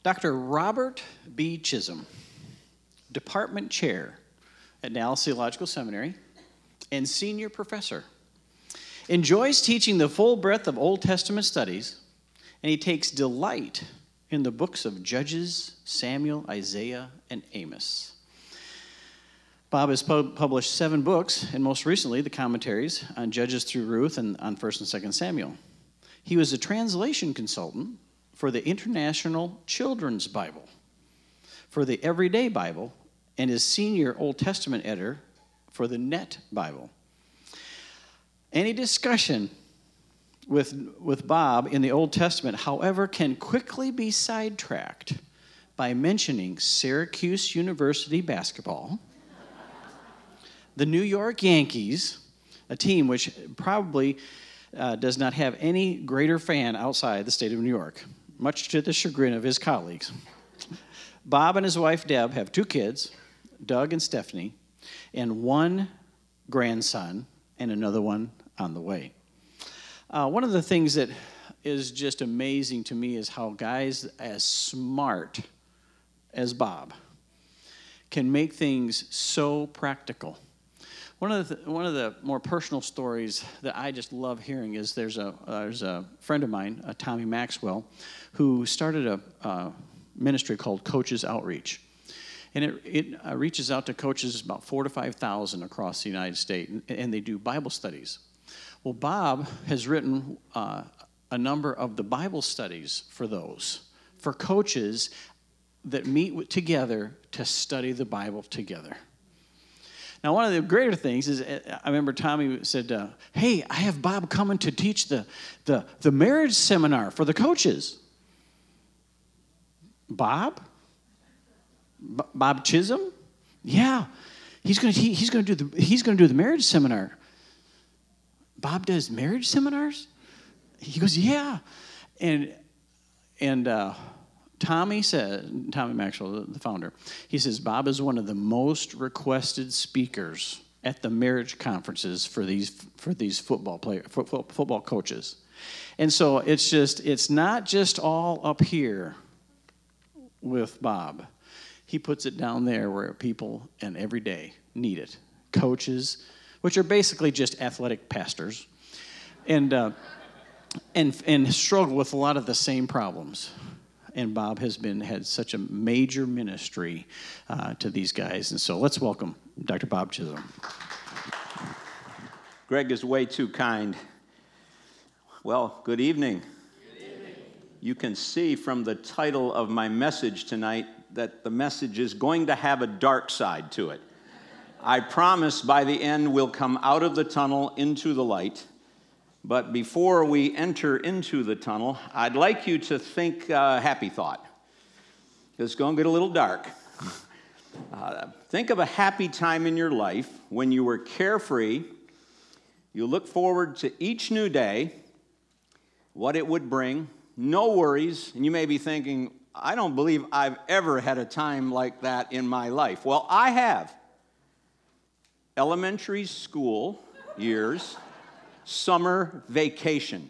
Dr. Robert B. Chisholm, Department Chair at Dallas Theological Seminary and Senior Professor, enjoys teaching the full breadth of Old Testament studies, and he takes delight in the books of Judges, Samuel, Isaiah, and Amos. Bob has published 7 books, and most recently the commentaries on Judges through Ruth and on 1st and 2nd Samuel. He was a translation consultant for the International Children's Bible, for the Everyday Bible, and is senior Old Testament editor for the Net Bible. Any discussion with Bob in the Old Testament, however, can quickly be sidetracked by mentioning Syracuse University basketball, the New York Yankees, a team which probably does not have any greater fan outside the state of New York, much to the chagrin of his colleagues. Bob and his wife, Deb, have 2 kids, Doug and Stephanie, and 1 grandson and another one on the way. One of the things that is just amazing to me is how guys as smart as Bob can make things so practical. One of the more personal stories that I just love hearing is there's a friend of mine, Tommy Maxwell, who started a ministry called Coaches Outreach. And it reaches out to coaches about 4,000 to 5,000 across the United States, and they do Bible studies. Well, Bob has written a number of the Bible studies for those, for coaches that meet together to study the Bible together. Now, one of the greater things is, I remember Tommy said, hey, I have Bob coming to teach the marriage seminar for the coaches. Bob Chisholm? Yeah, he's going to do the marriage seminar. Bob does marriage seminars? He goes, yeah. And Tommy Maxwell, the founder, he says, Bob is one of the most requested speakers at the marriage conferences for these football coaches. And so it's not just all up here with Bob. He puts it down there where people and every day need it. Coaches, which are basically just athletic pastors, and struggle with a lot of the same problems. And Bob has had such a major ministry to these guys. And so let's welcome Dr. Bob Chisholm. Greg is way too kind. Well, good evening. Good evening. You can see from the title of my message tonight that the message is going to have a dark side to it. I promise by the end we'll come out of the tunnel into the light. But before we enter into the tunnel, I'd like you to think a happy thought. It's going to get a little dark. Think of a happy time in your life when you were carefree. You look forward to each new day, what it would bring, no worries, and you may be thinking, I don't believe I've ever had a time like that in my life. Well, I have. Elementary school years. Summer vacation.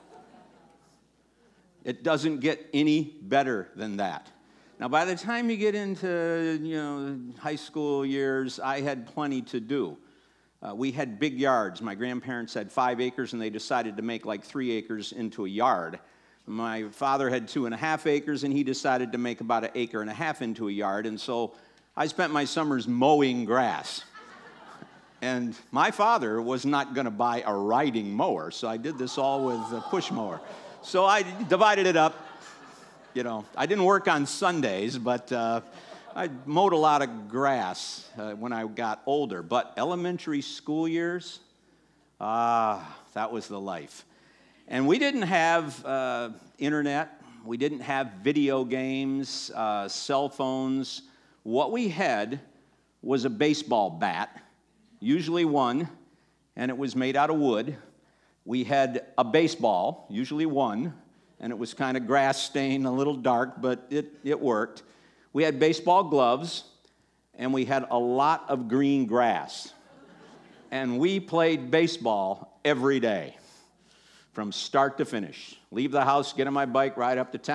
It doesn't get any better than that. Now, by the time you get into, high school years, I had plenty to do. We had big yards. My grandparents had 5 acres, and they decided to make like 3 acres into a yard. My father had 2.5 acres, and he decided to make about 1.5 acres into a yard, and so I spent my summers mowing grass. And my father was not going to buy a riding mower, so I did this all with a push mower. So I divided it up. I didn't work on Sundays, but I mowed a lot of grass when I got older. But elementary school years, that was the life. And we didn't have internet. We didn't have video games, cell phones. What we had was a baseball bat. Usually 1, and it was made out of wood. We had a baseball, usually 1, and it was kind of grass-stained, a little dark, but it worked. We had baseball gloves, and we had a lot of green grass. And we played baseball every day, from start to finish. Leave the house, get on my bike, ride up to town,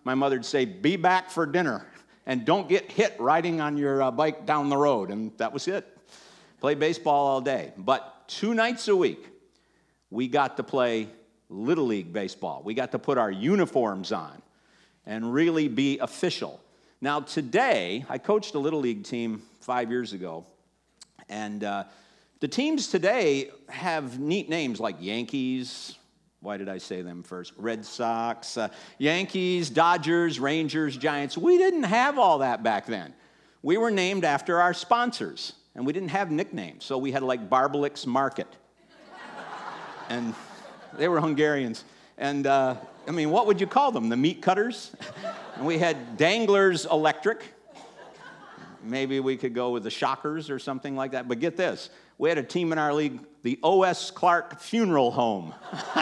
my mother would say, be back for dinner, and don't get hit riding on your bike down the road. And that was it. Play baseball all day. But 2 nights a week, we got to play Little League baseball. We got to put our uniforms on and really be official. Now today, I coached a Little League team 5 years ago, and the teams today have neat names like Yankees. Why did I say them first? Red Sox, Yankees, Dodgers, Rangers, Giants. We didn't have all that back then. We were named after our sponsors, and we didn't have nicknames. So we had like Barbalix Market. And they were Hungarians. And I mean, what would you call them? The meat cutters? And we had Danglers Electric. Maybe we could go with the Shockers or something like that. But get this. We had a team in our league, the O.S. Clark Funeral Home.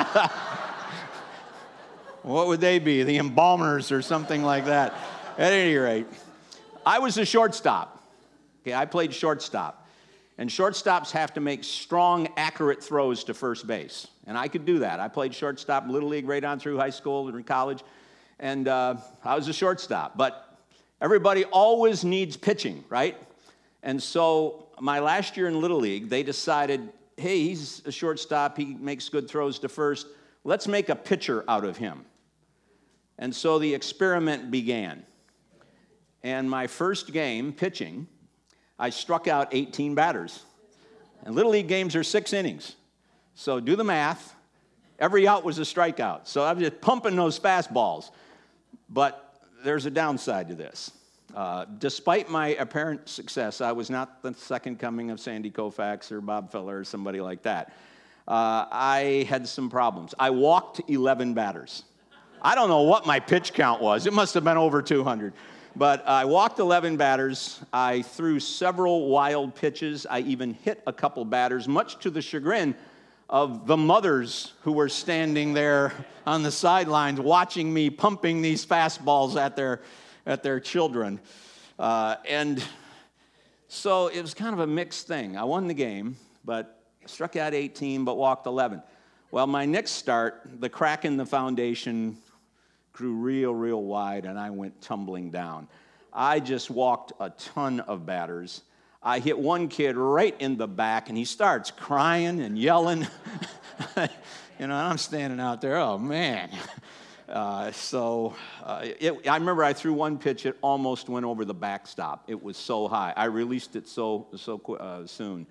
What would they be? The Embalmers or something like that. At any rate, I was a shortstop. Okay, I played shortstop. And shortstops have to make strong, accurate throws to first base. And I could do that. I played shortstop in Little League right on through high school and college. And I was a shortstop. But everybody always needs pitching, right? And so my last year in Little League, they decided, hey, he's a shortstop. He makes good throws to first. Let's make a pitcher out of him. And so the experiment began. And my first game, pitching, I struck out 18 batters. And Little League games are 6 innings. So do the math. Every out was a strikeout. So I was just pumping those fastballs. But there's a downside to this. Despite my apparent success, I was not the second coming of Sandy Koufax or Bob Feller or somebody like that. I had some problems. I walked 11 batters. I don't know what my pitch count was. It must have been over 200. But I walked 11 batters. I threw several wild pitches. I even hit a couple batters, much to the chagrin of the mothers who were standing there on the sidelines watching me pumping these fastballs at their children. And so it was kind of a mixed thing. I won the game, but struck out 18, but walked 11. Well, my next start, the crack in the foundation grew real wide, and I went tumbling down. I just walked a ton of batters. I hit one kid right in the back, and he starts crying and yelling. And I'm standing out there, oh, man. I remember I threw one pitch, it almost went over the backstop. It was so high. I released it so soon.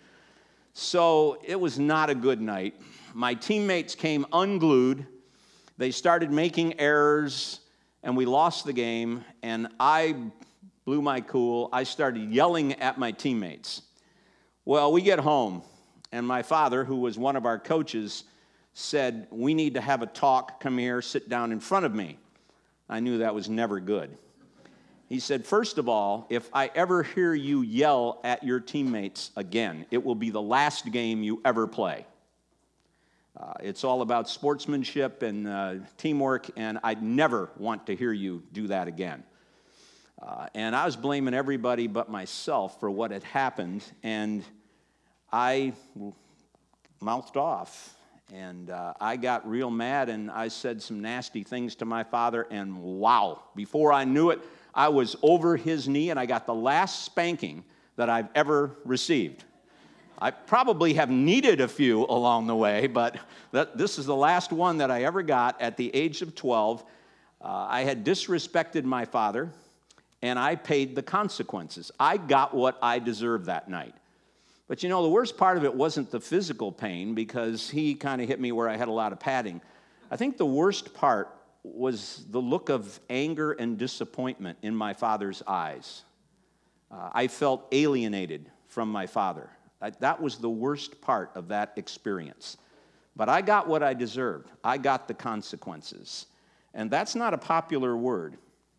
So it was not a good night. My teammates came unglued. They started making errors, and we lost the game, and I blew my cool. I started yelling at my teammates. Well, we get home, and my father, who was one of our coaches, said, we need to have a talk. Come here, sit down in front of me. I knew that was never good. He said, first of all, if I ever hear you yell at your teammates again, it will be the last game you ever play. It's all about sportsmanship and teamwork, and I'd never want to hear you do that again. And I was blaming everybody but myself for what had happened, and I mouthed off. And I got real mad, and I said some nasty things to my father, and wow, before I knew it, I was over his knee, and I got the last spanking that I've ever received. I probably have needed a few along the way, but this is the last one that I ever got at the age of 12. I had disrespected my father, and I paid the consequences. I got what I deserved that night. But you know, the worst part of it wasn't the physical pain, because he kind of hit me where I had a lot of padding. I think the worst part was the look of anger and disappointment in my father's eyes. I felt alienated from my father. That was the worst part of that experience. But I got what I deserved. I got the consequences. And that's not a popular word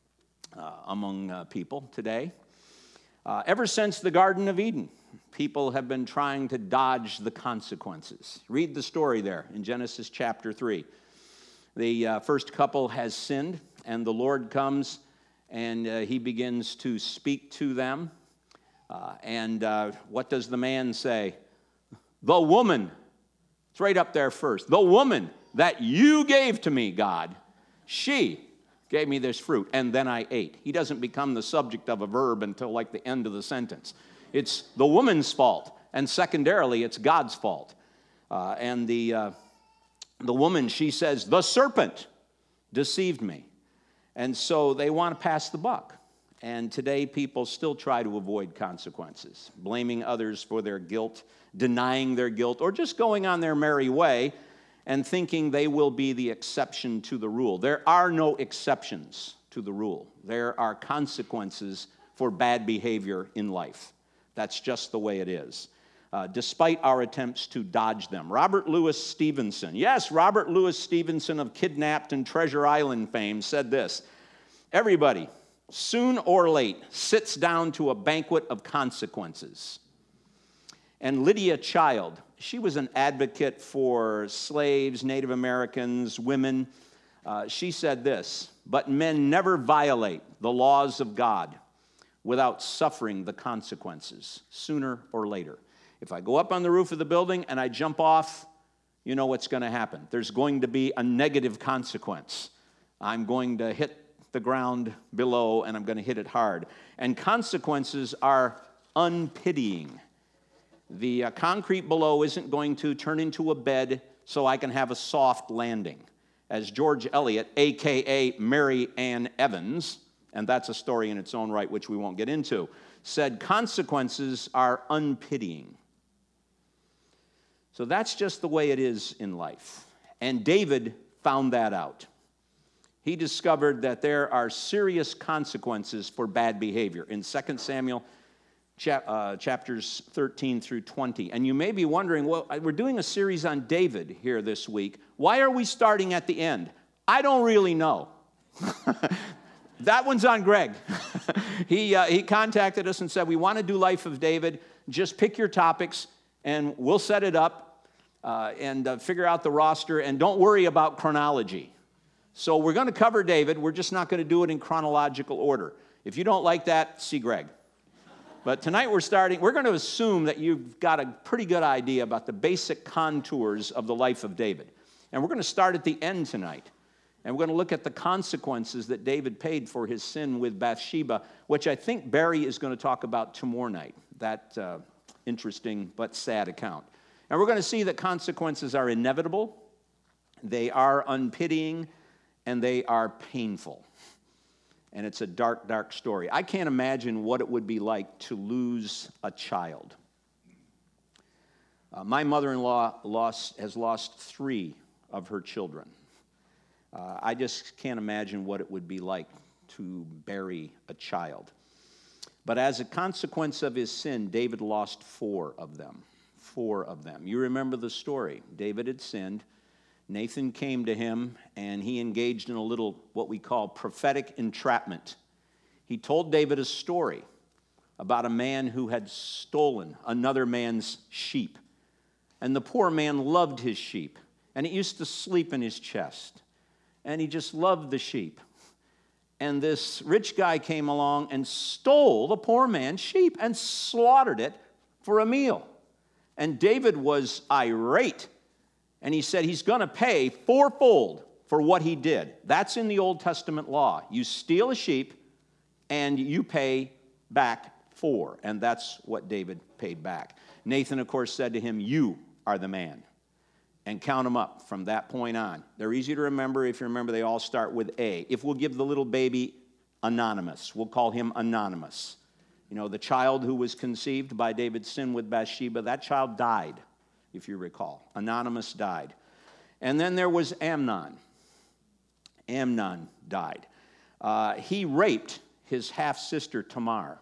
among people today. Ever since the Garden of Eden, people have been trying to dodge the consequences. Read the story there in Genesis chapter 3. The first couple has sinned, and the Lord comes, and he begins to speak to them. What does the man say? The woman. It's right up there first. The woman that you gave to me, God, she gave me this fruit, and then I ate. He doesn't become the subject of a verb until like the end of the sentence. It's the woman's fault, and secondarily, it's God's fault. And the woman, she says, the serpent deceived me. And so they want to pass the buck. And today, people still try to avoid consequences, blaming others for their guilt, denying their guilt, or just going on their merry way and thinking they will be the exception to the rule. There are no exceptions to the rule. There are consequences for bad behavior in life. That's just the way it is, despite our attempts to dodge them. Robert Louis Stevenson, yes, Robert Louis Stevenson of Kidnapped and Treasure Island fame said this: everybody, soon or late, sits down to a banquet of consequences. And Lydia Child, she was an advocate for slaves, Native Americans, women. She said this: but men never violate the laws of God without suffering the consequences, sooner or later. If I go up on the roof of the building and I jump off, you know what's going to happen. There's going to be a negative consequence. I'm going to hit the ground below, and I'm going to hit it hard. And consequences are unpitying. The concrete below isn't going to turn into a bed so I can have a soft landing. As George Eliot, a.k.a. Mary Ann Evans, and that's a story in its own right, which we won't get into, said consequences are unpitying. So that's just the way it is in life. And David found that out. He discovered that there are serious consequences for bad behavior in 2 Samuel chapters 13 through 20. And you may be wondering, well, we're doing a series on David here this week. Why are we starting at the end? I don't really know. That one's on Greg. He contacted us and said, we want to do Life of David. Just pick your topics, and we'll set it up and figure out the roster, and don't worry about chronology. So we're going to cover David. We're just not going to do it in chronological order. If you don't like that, see Greg. But tonight we're going to assume that you've got a pretty good idea about the basic contours of the life of David. And we're going to start at the end tonight. And we're going to look at the consequences that David paid for his sin with Bathsheba, which I think Barry is going to talk about tomorrow night. That interesting but sad account. And we're going to see that consequences are inevitable, they are unpitying, and they are painful. And it's a dark, dark story. I can't imagine what it would be like to lose a child. My mother-in-law has lost 3 of her children. I just can't imagine what it would be like to bury a child. But as a consequence of his sin, David lost 4 of them. 4 of them. You remember the story. David had sinned. Nathan came to him, and he engaged in a little, what we call prophetic entrapment. He told David a story about a man who had stolen another man's sheep. And the poor man loved his sheep, and it used to sleep in his chest. And he just loved the sheep. And this rich guy came along and stole the poor man's sheep and slaughtered it for a meal. And David was irate. And he said he's going to pay 4-fold for what he did. That's in the Old Testament law. You steal a sheep, and you pay back 4. And that's what David paid back. Nathan, of course, said to him, you are the man. And count them up from that point on. They're easy to remember. If you remember, they all start with A. If we'll give the little baby Anonymous, we'll call him Anonymous. You know, the child who was conceived by David's sin with Bathsheba, that child died. If you recall. Anonymous died. And then there was Amnon. Amnon died. He raped his half-sister Tamar.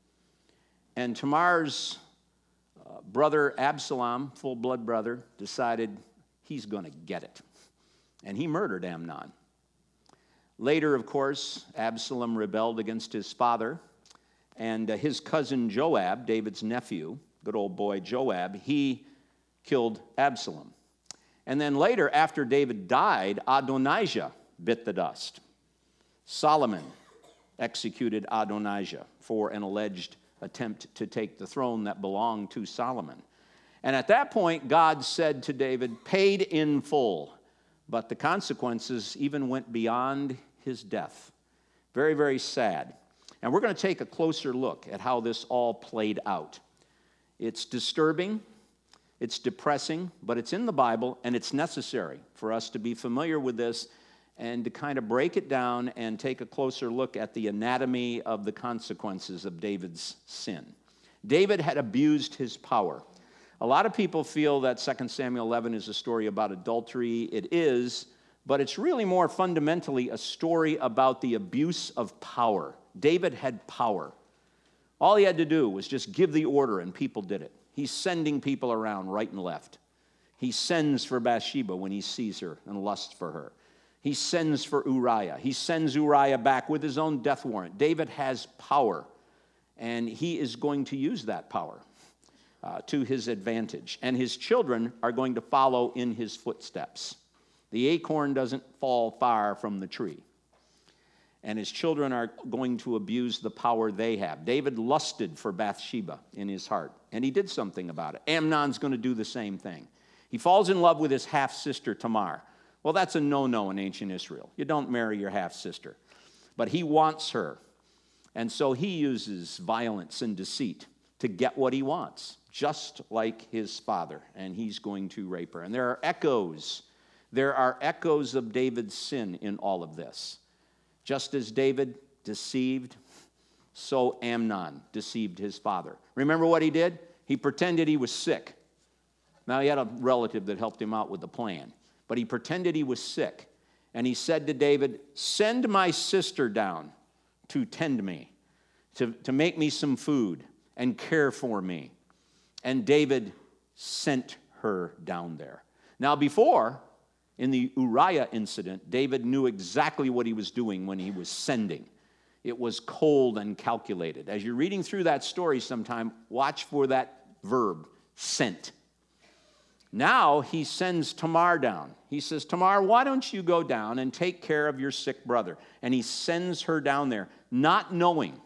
And Tamar's brother Absalom, full-blood brother, decided he's going to get it. And he murdered Amnon. Later, of course, Absalom rebelled against his father. And his cousin Joab, David's nephew, good old boy Joab, he killed Absalom. And then later, after David died, Adonijah bit the dust. Solomon executed Adonijah for an alleged attempt to take the throne that belonged to Solomon. And at that point, God said to David, paid in full. But the consequences even went beyond his death. Very, very sad. And we're going to take a closer look at how this all played out. It's disturbing, it's depressing, but it's in the Bible, and it's necessary for us to be familiar with this and to kind of break it down and take a closer look at the anatomy of the consequences of David's sin. David had abused his power. A lot of people feel that 2 Samuel 11 is a story about adultery. It is, but it's really more fundamentally a story about the abuse of power. David had power. All he had to do was just give the order, and people did it. He's sending people around right and left. He sends for Bathsheba when he sees her and lusts for her. He sends for Uriah. He sends Uriah back with his own death warrant. David has power, and he is going to use that power to his advantage. And his children are going to follow in his footsteps. The acorn doesn't fall far from the tree. And his children are going to abuse the power they have. David lusted for Bathsheba in his heart, and he did something about it. Amnon's going to do the same thing. He falls in love with his half-sister Tamar. Well, that's a no-no in ancient Israel. You don't marry your half-sister. But he wants her, and so he uses violence and deceit to get what he wants, just like his father, and he's going to rape her. And there are echoes of David's sin in all of this. Just as David deceived, so Amnon deceived his father. Remember what he did? He pretended he was sick. Now, he had a relative that helped him out with the plan, but he pretended he was sick. And he said to David, "Send my sister down to tend me, to make me some food and care for me." And David sent her down there. Now, before, in the Uriah incident, David knew exactly what he was doing when he was sending. It was cold and calculated. As you're reading through that story sometime, watch for that verb, sent. Now he sends Tamar down. He says, "Tamar, why don't you go down and take care of your sick brother?" And he sends her down there, not knowing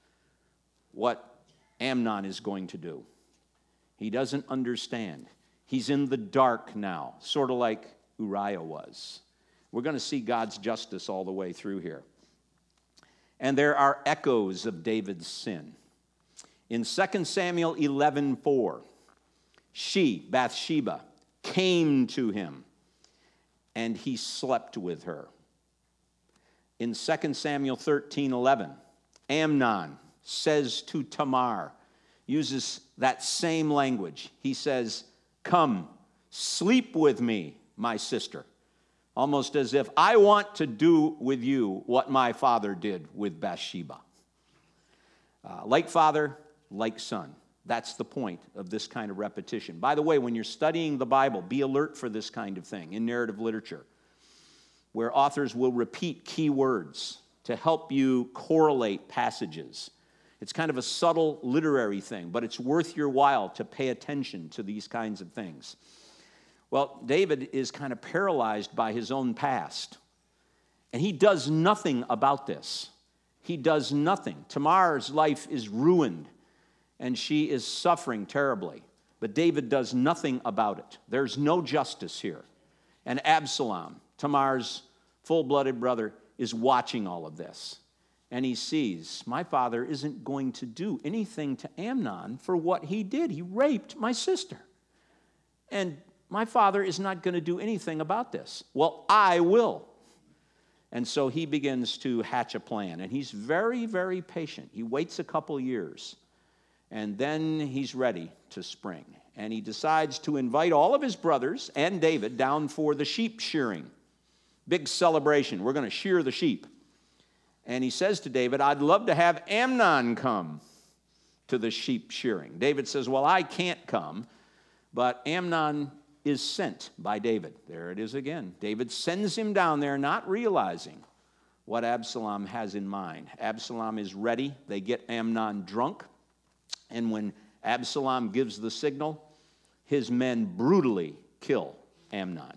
what Amnon is going to do. He doesn't understand. He's in the dark now, sort of like Uriah was. We're going to see God's justice all the way through here. And there are echoes of David's sin. In 2 Samuel 11:4, she, Bathsheba, came to him, and he slept with her. In 2 Samuel 13:11, Amnon says to Tamar, uses that same language. He says, "Come, sleep with me, my sister," almost as if I want to do with you what my father did with Bathsheba. Like father, like son. That's the point of this kind of repetition. By the way, when you're studying the Bible, be alert for this kind of thing in narrative literature, where authors will repeat key words to help you correlate passages. It's kind of a subtle literary thing, but it's worth your while to pay attention to these kinds of things. Well, David is kind of paralyzed by his own past, and he does nothing about this. He does nothing. Tamar's life is ruined, and she is suffering terribly, but David does nothing about it. There's no justice here. And Absalom, Tamar's full-blooded brother, is watching all of this, and he sees, my father isn't going to do anything to Amnon for what he did. He raped my sister, and my father is not going to do anything about this. Well, I will. And so he begins to hatch a plan. And he's very, very patient. He waits a couple years. And then he's ready to spring. And he decides to invite all of his brothers and David down for the sheep shearing. Big celebration. We're going to shear the sheep. And he says to David, "I'd love to have Amnon come to the sheep shearing." David says, "Well, I can't come." But Amnon is sent by David. There it is again. David sends him down there, not realizing what Absalom has in mind. Absalom is ready. They get Amnon drunk. And when Absalom gives the signal, his men brutally kill Amnon.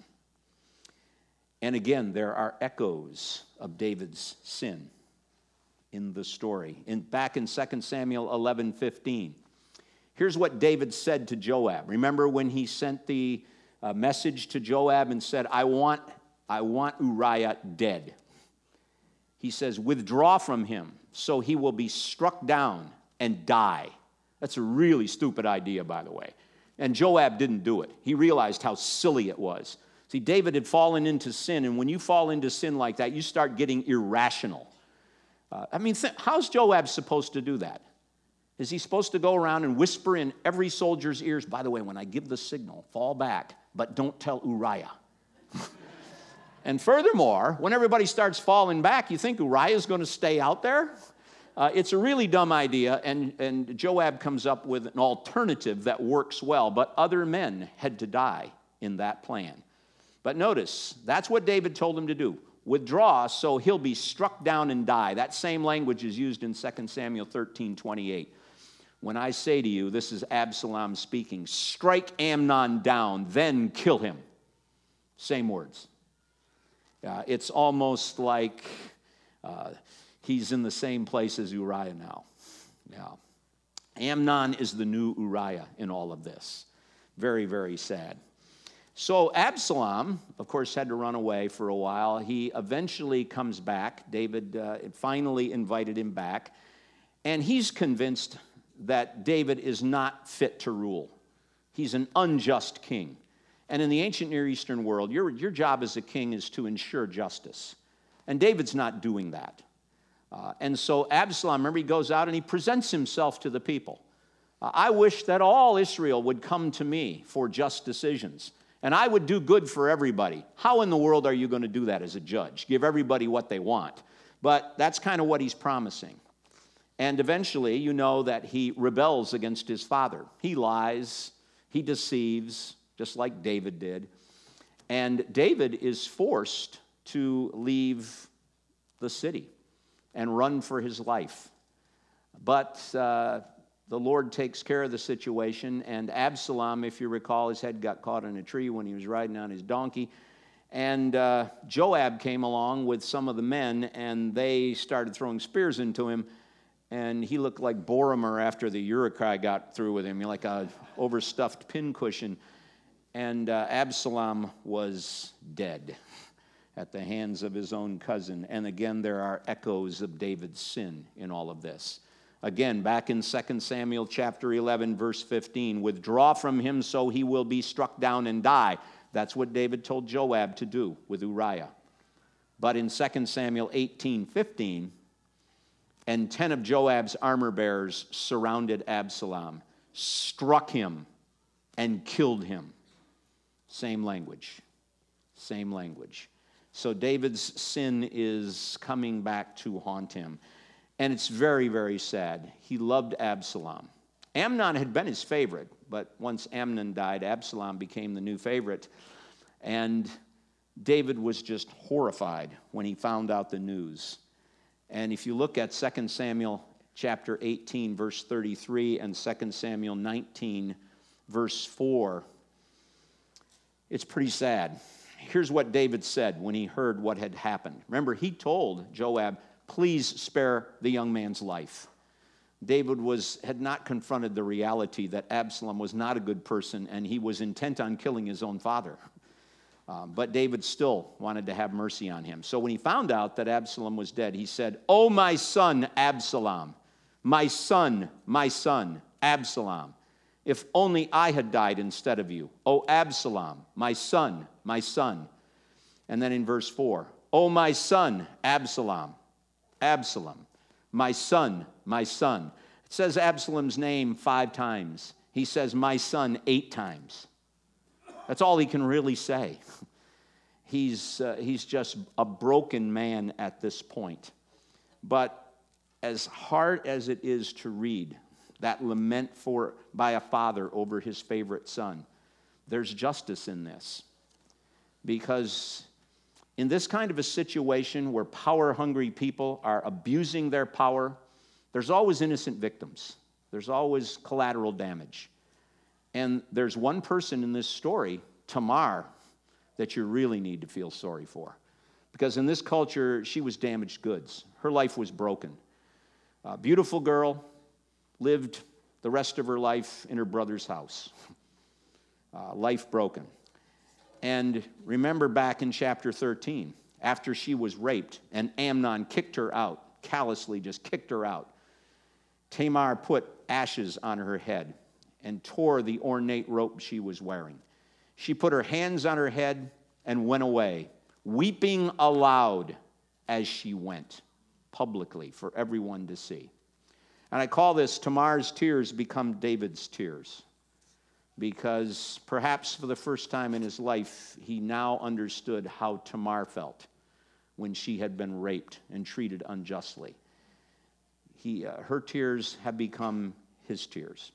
And again, there are echoes of David's sin in the story. Back in 2 Samuel 11:15, here's what David said to Joab. Remember when he sent the message to Joab and said, I want Uriah dead. He says, withdraw from him, so he will be struck down and die. That's a really stupid idea, by the way. And Joab didn't do it. He realized how silly it was. See, David had fallen into sin, and when you fall into sin like that, you start getting irrational. How's Joab supposed to do that? Is he supposed to go around and whisper in every soldier's ears, by the way, when I give the signal, fall back, but don't tell Uriah? And furthermore, when everybody starts falling back, you think Uriah's going to stay out there? It's a really dumb idea, and Joab comes up with an alternative that works well, but other men had to die in that plan. But notice, that's what David told him to do. Withdraw, so he'll be struck down and die. That same language is used in 2 Samuel 13:28. When I say to you, this is Absalom speaking, strike Amnon down, then kill him. Same words. It's almost like he's in the same place as Uriah now. Yeah. Amnon is the new Uriah in all of this. Very, very sad. So Absalom, of course, had to run away for a while. He eventually comes back. David finally invited him back. And he's convinced that David is not fit to rule. He's an unjust king. And in the ancient Near Eastern world, your job as a king is to ensure justice. And David's not doing that. And so Absalom, remember, he goes out and he presents himself to the people. I wish that all Israel would come to me for just decisions, and I would do good for everybody. How in the world are you going to do that as a judge? Give everybody what they want. But that's kind of what he's promising. And eventually, you know that he rebels against his father. He lies, he deceives, just like David did. And David is forced to leave the city and run for his life. But the Lord takes care of the situation, and Absalom, if you recall, his head got caught in a tree when he was riding on his donkey. And Joab came along with some of the men, and they started throwing spears into him. And he looked like Boromir after the Uruk-hai got through with him, like a overstuffed pincushion. And Absalom was dead at the hands of his own cousin. And again, there are echoes of David's sin in all of this. Again, back in 2 Samuel chapter 11, verse 15, withdraw from him so he will be struck down and die. That's what David told Joab to do with Uriah. But in 2 Samuel 18:15, and 10 of Joab's armor bearers surrounded Absalom, struck him, and killed him. Same language. Same language. So David's sin is coming back to haunt him. And it's very, very sad. He loved Absalom. Amnon had been his favorite, but once Amnon died, Absalom became the new favorite. And David was just horrified when he found out the news. And if you look at 2 Samuel chapter 18, verse 33, and 2 Samuel 19, verse 4, it's pretty sad. Here's what David said when he heard what had happened. Remember, he told Joab, please spare the young man's life. David had not confronted the reality that Absalom was not a good person, and he was intent on killing his own father. But David still wanted to have mercy on him. So when he found out that Absalom was dead, he said, "Oh, my son, Absalom, my son, Absalom, if only I had died instead of you. Oh, Absalom, my son, my son." And then in verse 4, "Oh, my son, Absalom, Absalom, my son, my son." It says Absalom's name 5 times. He says, "My son," 8 times. That's all he can really say. He's just a broken man at this point. But as hard as it is to read that lament by a father over his favorite son, there's justice in this. Because in this kind of a situation where power-hungry people are abusing their power, there's always innocent victims. There's always collateral damage. And there's one person in this story, Tamar, that you really need to feel sorry for. Because in this culture, she was damaged goods. Her life was broken. A beautiful girl, lived the rest of her life in her brother's house. Life broken. And remember back in chapter 13, after she was raped and Amnon kicked her out, callously just kicked her out, Tamar put ashes on her head and tore the ornate robe she was wearing. She put her hands on her head and went away, weeping aloud as she went, publicly for everyone to see. And I call this Tamar's tears become David's tears, because perhaps for the first time in his life, he now understood how Tamar felt when she had been raped and treated unjustly. Her tears have become his tears.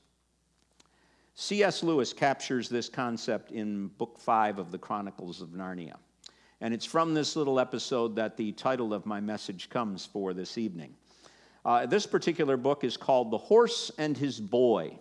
C.S. Lewis captures this concept in Book 5 of the Chronicles of Narnia. And it's from this little episode that the title of my message comes for this evening. This particular book is called The Horse and His Boy.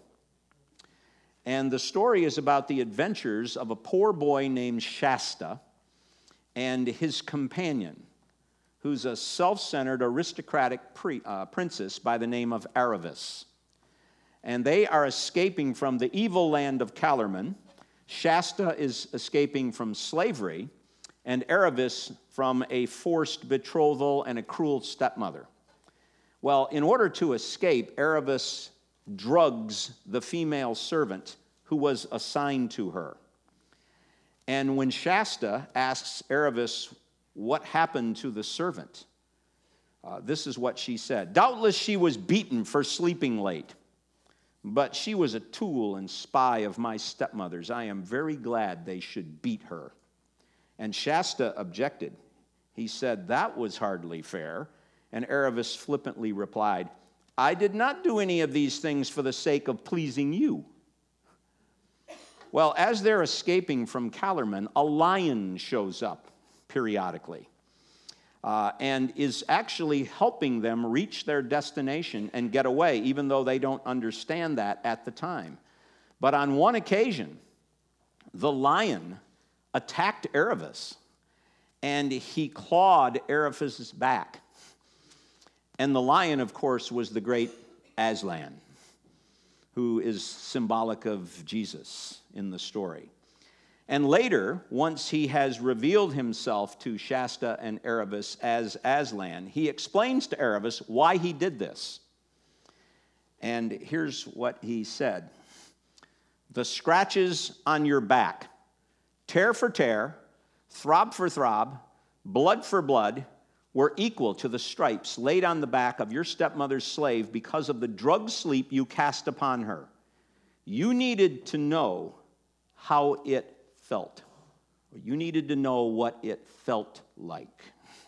And the story is about the adventures of a poor boy named Shasta and his companion, who's a self-centered, aristocratic princess by the name of Aravis. And they are escaping from the evil land of Calormen. Shasta is escaping from slavery, and Aravis from a forced betrothal and a cruel stepmother. Well, in order to escape, Aravis drugs the female servant who was assigned to her. And when Shasta asks Aravis what happened to the servant, this is what she said. Doubtless she was beaten for sleeping late, but she was a tool and spy of my stepmother's. I am very glad they should beat her. And Shasta objected. He said, that was hardly fair. And Aravis flippantly replied, I did not do any of these things for the sake of pleasing you. Well, as they're escaping from Calormen, a lion shows up periodically and is actually helping them reach their destination and get away, even though they don't understand that at the time. But on one occasion, the lion attacked Aravis, and he clawed Aravis's back. And the lion, of course, was the great Aslan, who is symbolic of Jesus in the story. And later, once he has revealed himself to Shasta and Aravis as Aslan, he explains to Aravis why he did this. And here's what he said. The scratches on your back, tear for tear, throb for throb, blood for blood, were equal to the stripes laid on the back of your stepmother's slave because of the drugged sleep you cast upon her. You needed to know how it felt. You needed to know what it felt like.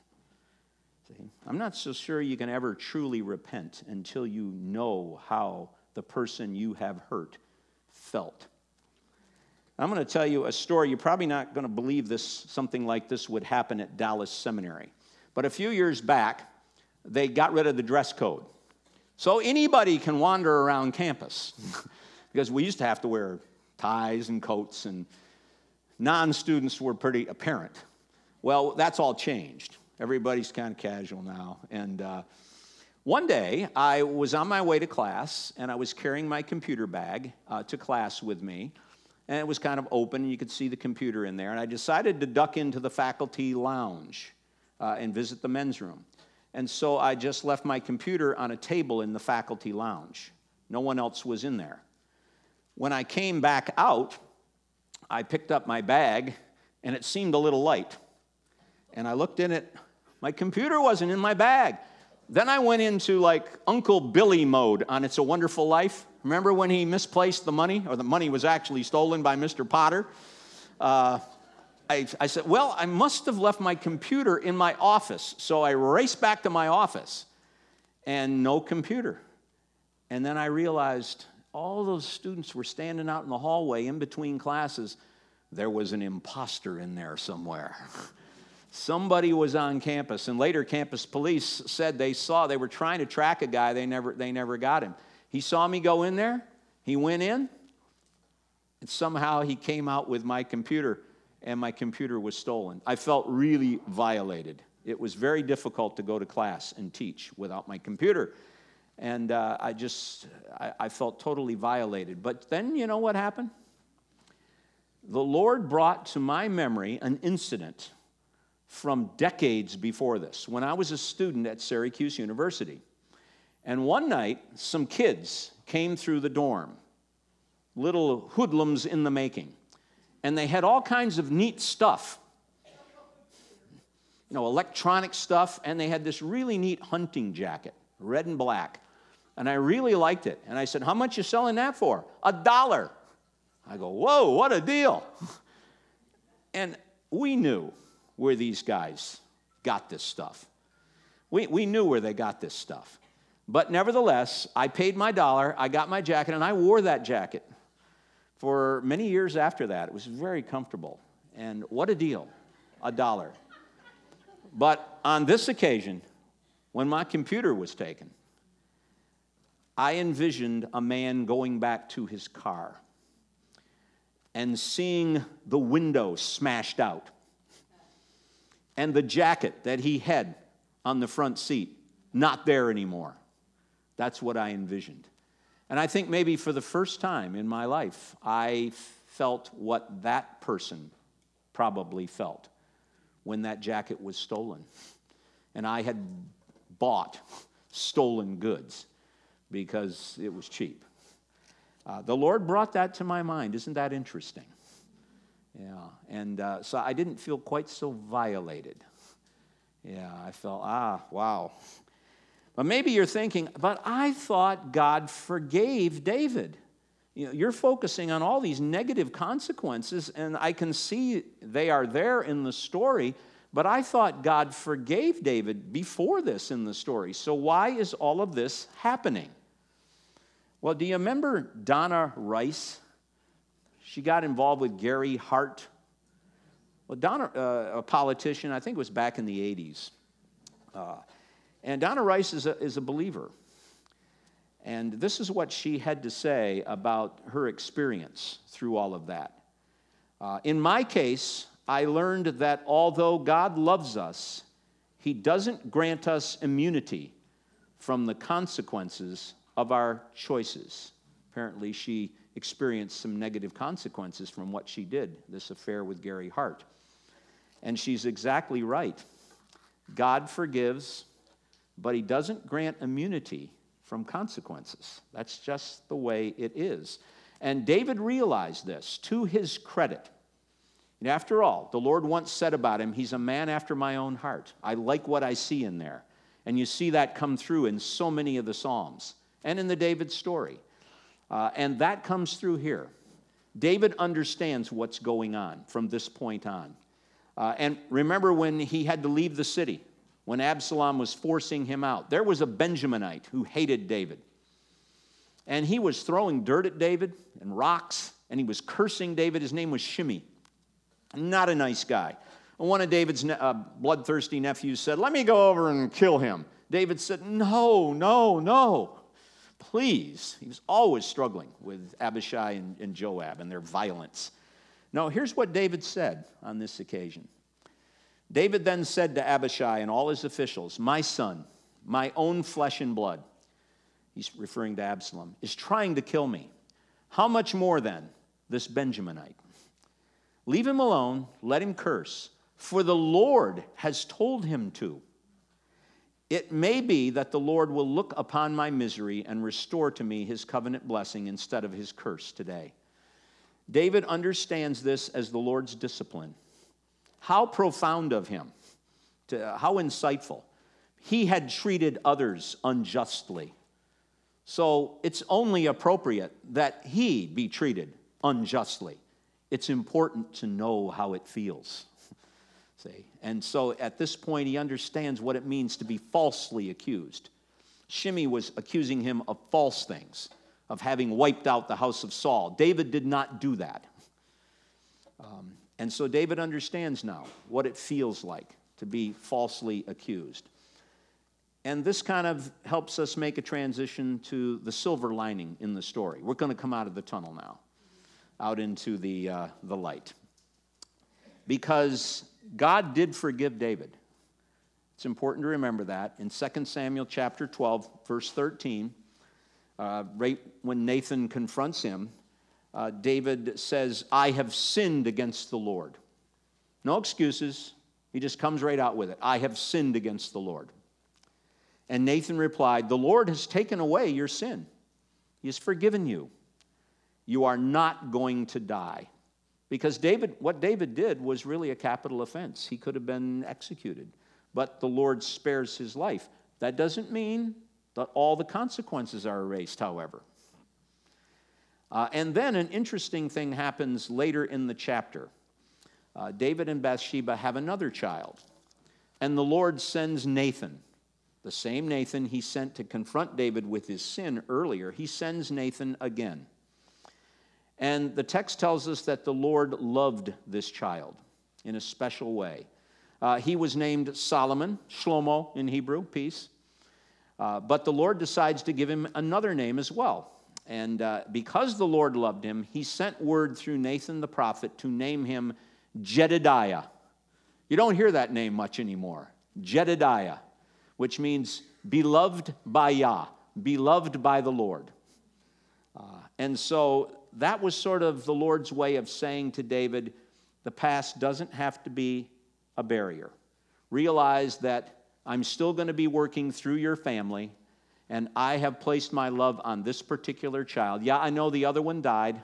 See, I'm not so sure you can ever truly repent until you know how the person you have hurt felt. I'm going to tell you a story. You're probably not going to believe this. Something like this would happen at Dallas Seminary. But a few years back, they got rid of the dress code. So anybody can wander around campus. Because we used to have to wear ties and coats, and non-students were pretty apparent. Well, that's all changed. Everybody's kind of casual now. And one day, I was on my way to class, and I was carrying my computer bag to class with me. And it was kind of open, and you could see the computer in there. And I decided to duck into the faculty lounge and visit the men's room. And so I just left my computer on a table in the faculty lounge. No one else was in there. When I came back out, I picked up my bag, and it seemed a little light. And I looked in it. My computer wasn't in my bag. Then I went into like Uncle Billy mode on It's a Wonderful Life. Remember when he misplaced the money, or the money was actually stolen by Mr. Potter? I said, well, I must have left my computer in my office. So I raced back to my office, and no computer. And then I realized all those students were standing out in the hallway in between classes. There was an imposter in there somewhere. Somebody was on campus, and later campus police said they were trying to track a guy. They never got him. He saw me go in there. He went in, and somehow he came out with my computer, and my computer was stolen. I felt really violated. It was very difficult to go to class and teach without my computer. And I felt totally violated. But then you know what happened? The Lord brought to my memory an incident from decades before this, when I was a student at Syracuse University. And one night, some kids came through the dorm, little hoodlums in the making, and they had all kinds of neat stuff, electronic stuff, and they had this really neat hunting jacket, red and black, and I really liked it. And I said, "How much you selling that for?" $1. I go, "Whoa, what a deal." And we knew where these guys got this stuff. We knew where they got this stuff. But nevertheless, I paid my $1, I got my jacket, and I wore that jacket for many years after that. It was very comfortable. And what a deal, $1. But on this occasion, when my computer was taken, I envisioned a man going back to his car and seeing the window smashed out and the jacket that he had on the front seat not there anymore. That's what I envisioned. And I think maybe for the first time in my life, I felt what that person probably felt when that jacket was stolen. And I had bought stolen goods because it was cheap. The Lord brought that to my mind. Isn't that interesting? Yeah, and so I didn't feel quite so violated. Yeah, I felt, wow. But maybe you're thinking, but I thought God forgave David. You're focusing on all these negative consequences, and I can see they are there in the story, but I thought God forgave David before this in the story. So why is all of this happening? Well, do you remember Donna Rice? She got involved with Gary Hart. Well, Donna, a politician, I think it was back in the 80s. And Donna Rice is a believer. And this is what she had to say about her experience through all of that. In my case, I learned that although God loves us, He doesn't grant us immunity from the consequences of our choices. Apparently, she experienced some negative consequences from what she did, this affair with Gary Hart. And she's exactly right. God forgives, but He doesn't grant immunity from consequences. That's just the way it is. And David realized this to his credit. And after all, the Lord once said about him, he's a man after my own heart. I like what I see in there. And you see that come through in so many of the Psalms and in the David story. And that comes through here. David understands what's going on from this point on. And remember when he had to leave the city, when Absalom was forcing him out, there was a Benjaminite who hated David. And he was throwing dirt at David and rocks, and he was cursing David. His name was Shimei. Not a nice guy. One of David's bloodthirsty nephews said, "Let me go over and kill him." David said, No. Please. He was always struggling with Abishai and Joab and their violence. No, here's what David said on this occasion. David then said to Abishai and all his officials, "My son, my own flesh and blood," he's referring to Absalom, "is trying to kill me. How much more then this Benjaminite? Leave him alone, let him curse, for the Lord has told him to. It may be that the Lord will look upon my misery and restore to me His covenant blessing instead of His curse today." David understands this as the Lord's discipline. How profound of him, how insightful. He had treated others unjustly. So it's only appropriate that he be treated unjustly. It's important to know how it feels. See? And so at this point, he understands what it means to be falsely accused. Shimei was accusing him of false things, of having wiped out the house of Saul. David did not do that. And so David understands now what it feels like to be falsely accused. And this kind of helps us make a transition to the silver lining in the story. We're going to come out of the tunnel now, out into the light. Because God did forgive David. It's important to remember that. In 2 Samuel chapter 12, verse 13, right when Nathan confronts him, David says, "I have sinned against the Lord." No excuses, He just comes right out with it. I have sinned against the Lord. And Nathan replied, the Lord has taken away your sin. He has forgiven you. You are not going to die. Because what David did was really a capital offense. He could have been executed. But the Lord spares his life. That doesn't mean that all the consequences are erased, however. And then an interesting thing happens later in the chapter. David and Bathsheba have another child. And the Lord sends Nathan, the same Nathan he sent to confront David with his sin earlier. He sends Nathan again. And the text tells us that the Lord loved this child in a special way. He was named Solomon, Shlomo in Hebrew, peace. But the Lord decides to give him another name as well. And because the Lord loved him, he sent word through Nathan the prophet to name him Jedediah. You don't hear that name much anymore. Jedediah, which means beloved by Yah, beloved by the Lord. And so that was sort of the Lord's way of saying to David, the past doesn't have to be a barrier. Realize that I'm still going to be working through your family, and I have placed my love on this particular child. Yeah, I know the other one died.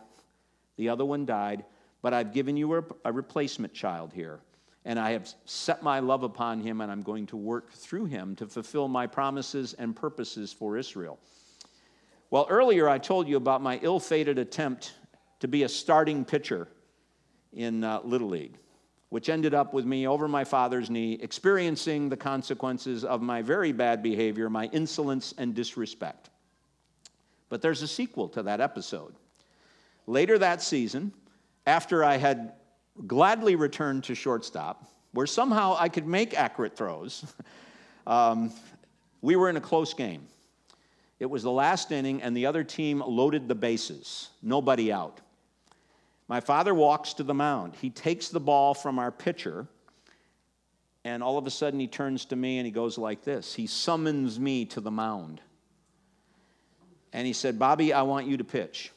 But I've given you a replacement child here. And I have set my love upon him, and I'm going to work through him to fulfill my promises and purposes for Israel. Well, earlier I told you about my ill-fated attempt to be a starting pitcher in Little League, which ended up with me over my father's knee, experiencing the consequences of my very bad behavior, my insolence and disrespect. But there's a sequel to that episode. Later that season, after I had gladly returned to shortstop, where somehow I could make accurate throws, we were in a close game. It was the last inning, and the other team loaded the bases. Nobody out. My father walks to the mound. He takes the ball from our pitcher, and all of a sudden he turns to me and he goes like this. He summons me to the mound. And he said, Bobby, I want you to pitch.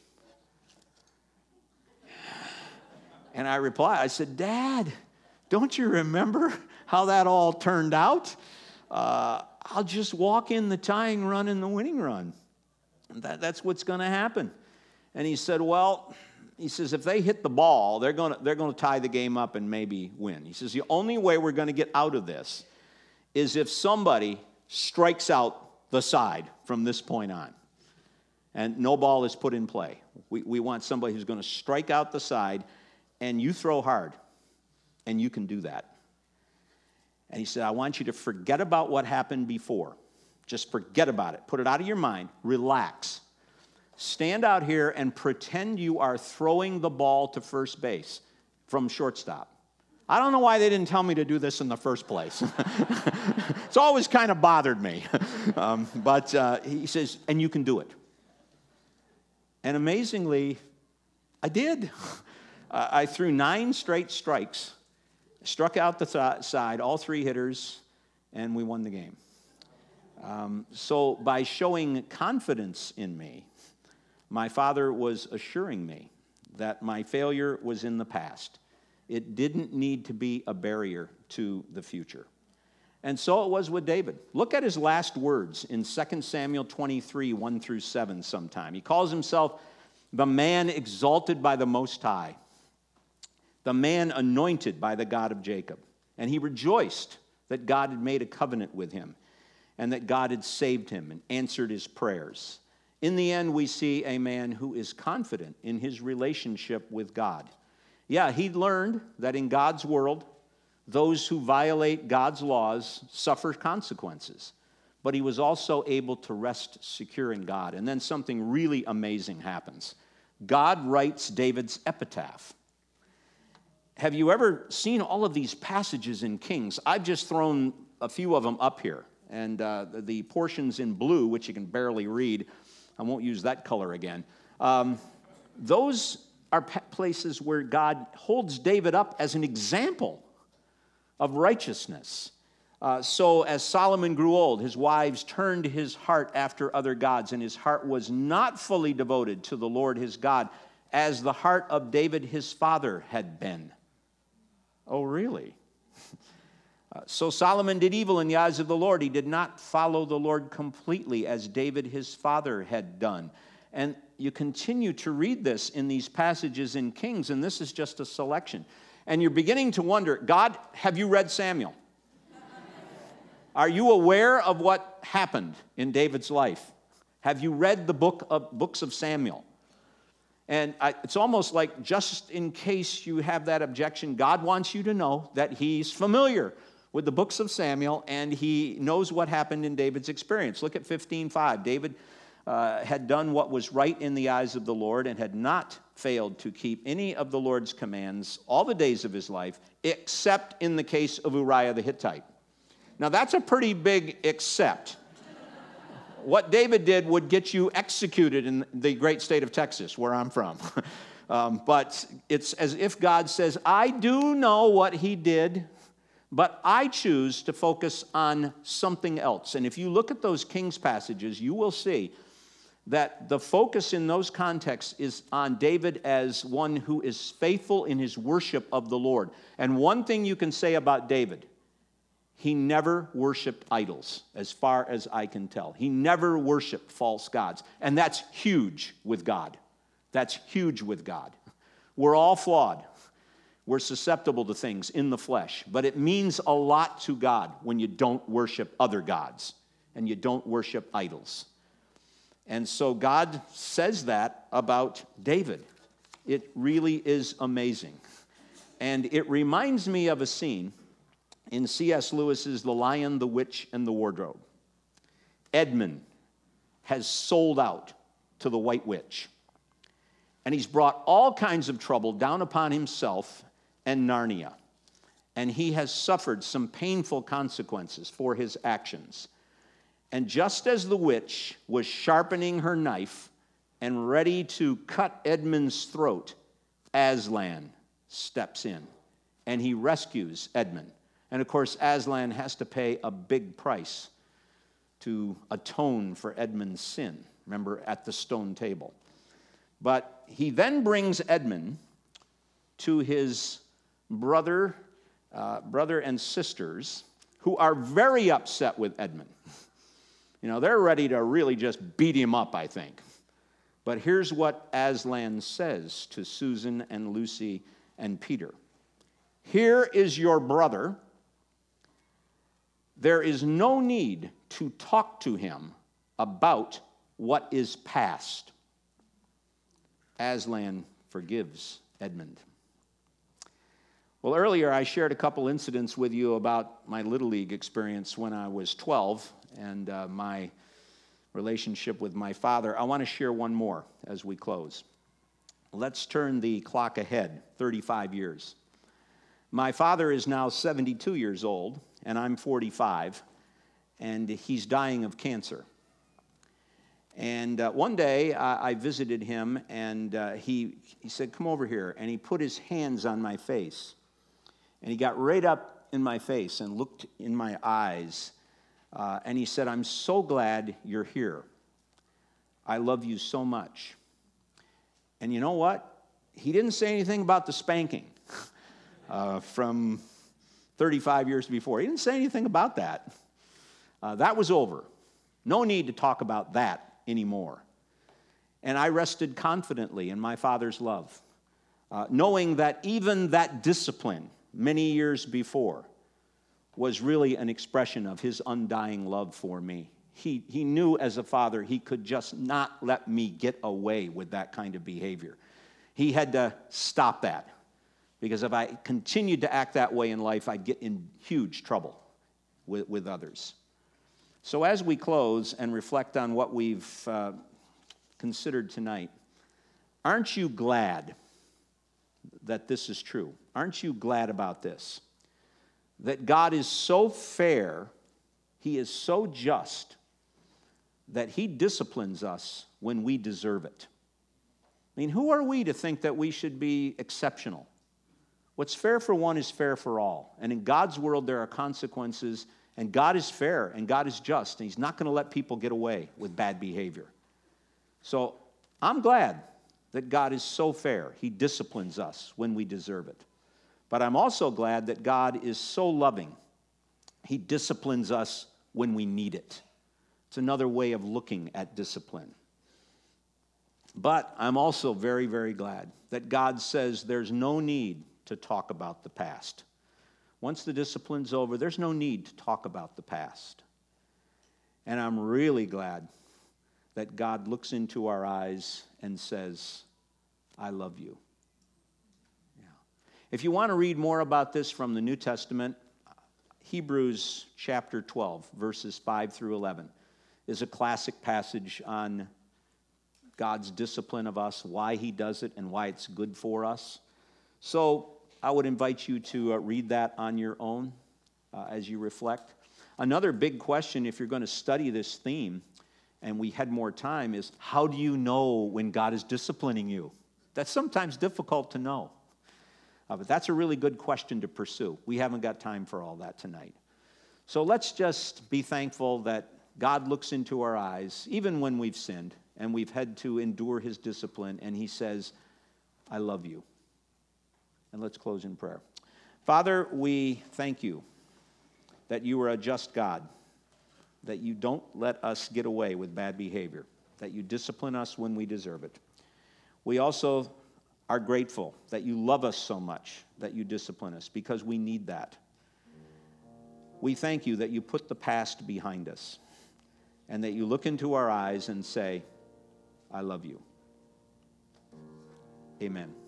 And I replied, I said, Dad, don't you remember how that all turned out? I'll just walk in the tying run and the winning run. That's what's going to happen. And he said, well, he says, if they hit the ball, they're going to tie the game up and maybe win. He says, the only way we're going to get out of this is if somebody strikes out the side from this point on. And no ball is put in play. We want somebody who's going to strike out the side, and you throw hard, and you can do that. And he said, I want you to forget about what happened before. Just forget about it. Put it out of your mind. Relax. Stand out here and pretend you are throwing the ball to first base from shortstop. I don't know why they didn't tell me to do this in the first place. It's always kind of bothered me. But he says, and you can do it. And amazingly, I did. I threw 9 straight strikes, struck out the side, all 3 hitters, and we won the game. So by showing confidence in me, my father was assuring me that my failure was in the past. It didn't need to be a barrier to the future. And so it was with David. Look at his last words in 2 Samuel 23, 1 through 7 sometime. He calls himself the man exalted by the Most High, the man anointed by the God of Jacob. And he rejoiced that God had made a covenant with him and that God had saved him and answered his prayers. In the end, we see a man who is confident in his relationship with God. Yeah, he learned that in God's world, those who violate God's laws suffer consequences. But he was also able to rest secure in God. And then something really amazing happens. God writes David's epitaph. Have you ever seen all of these passages in Kings? I've just thrown a few of them up here. And the portions in blue, which you can barely read, I won't use that color again. Those are places where God holds David up as an example of righteousness. So as Solomon grew old, his wives turned his heart after other gods, and his heart was not fully devoted to the Lord his God, as the heart of David his father had been. Oh, really? So Solomon did evil in the eyes of the Lord. He did not follow the Lord completely as David his father had done. And you continue to read this in these passages in Kings, and this is just a selection. And you're beginning to wonder, God, have you read Samuel? Are you aware of what happened in David's life? Have you read the books of Samuel? And it's almost like, just in case you have that objection, God wants you to know that he's familiar with the books of Samuel, and he knows what happened in David's experience. Look at 15:5. David had done what was right in the eyes of the Lord and had not failed to keep any of the Lord's commands all the days of his life, except in the case of Uriah the Hittite. Now, that's a pretty big except. What David did would get you executed in the great state of Texas, where I'm from. But it's as if God says, I do know what he did, but I choose to focus on something else. And if you look at those Kings passages, you will see that the focus in those contexts is on David as one who is faithful in his worship of the Lord. And one thing you can say about David, he never worshiped idols, as far as I can tell. He never worshiped false gods. And that's huge with God. That's huge with God. We're all flawed. We're susceptible to things in the flesh. But it means a lot to God when you don't worship other gods and you don't worship idols. And so God says that about David. It really is amazing. And it reminds me of a scene in C.S. Lewis's The Lion, the Witch, and the Wardrobe. Edmund has sold out to the White Witch. And he's brought all kinds of trouble down upon himself and Narnia. And he has suffered some painful consequences for his actions. And just as the witch was sharpening her knife and ready to cut Edmund's throat, Aslan steps in and he rescues Edmund. And of course, Aslan has to pay a big price to atone for Edmund's sin. Remember, at the stone table. But he then brings Edmund to his brother and sisters, who are very upset with Edmund. You know, they're ready to really just beat him up, I think. But here's what Aslan says to Susan and Lucy and Peter. Here is your brother. There is no need to talk to him about what is past. Aslan forgives Edmund. Well, earlier I shared a couple incidents with you about my Little League experience when I was 12 and my relationship with my father. I want to share one more as we close. Let's turn the clock ahead 35 years. My father is now 72 years old, and I'm 45, and he's dying of cancer. And one day I visited him, and he said, come over here. And he put his hands on my face. And he got right up in my face and looked in my eyes. And he said, I'm so glad you're here. I love you so much. And you know what? He didn't say anything about the spanking from 35 years before. He didn't say anything about that. That was over. No need to talk about that anymore. And I rested confidently in my Father's love, knowing that even that discipline many years before was really an expression of his undying love for me. He knew as a father he could just not let me get away with that kind of behavior. He had to stop that, because if I continued to act that way in life, I'd get in huge trouble with others. So as we close and reflect on what we've considered tonight, aren't you glad that this is true? Aren't you glad about this? That God is so fair, he is so just, that he disciplines us when we deserve it. I mean, who are we to think that we should be exceptional? What's fair for one is fair for all. And in God's world, there are consequences. And God is fair, and God is just, and he's not going to let people get away with bad behavior. So I'm glad that God is so fair. He disciplines us when we deserve it. But I'm also glad that God is so loving He disciplines us when we need it. It's another way of looking at discipline. But I'm also very, very glad that God says there's no need to talk about the past. Once the discipline's over, there's no need to talk about the past. And I'm really glad that God looks into our eyes and says, I love you. Yeah. If you want to read more about this from the New Testament, Hebrews chapter 12, verses 5 through 11, is a classic passage on God's discipline of us, why he does it, and why it's good for us. So I would invite you to read that on your own as you reflect. Another big question, if you're going to study this theme, and we had more time, is how do you know when God is disciplining you? That's sometimes difficult to know. But that's a really good question to pursue. We haven't got time for all that tonight. So let's just be thankful that God looks into our eyes, even when we've sinned, and we've had to endure his discipline, and he says, I love you. And let's close in prayer. Father, we thank you that you are a just God, that you don't let us get away with bad behavior, that you discipline us when we deserve it. We also are grateful that you love us so much that you discipline us, because we need that. We thank you that you put the past behind us and that you look into our eyes and say, I love you. Amen.